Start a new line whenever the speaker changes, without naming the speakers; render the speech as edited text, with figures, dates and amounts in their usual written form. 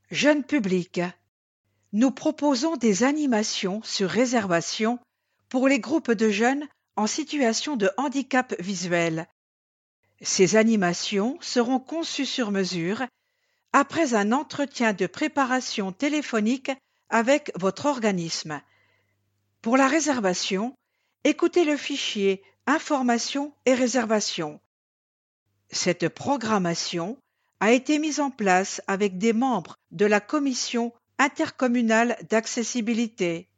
Jeune public, nous proposons des animations sur réservation pour les groupes de jeunes en situation de handicap visuel. Ces animations seront conçues sur mesure après un entretien de préparation téléphonique avec votre organisme. Pour la réservation, écoutez le fichier Informations et réservations. Cette programmation a été mise en place avec des membres de la Commission intercommunale d'accessibilité.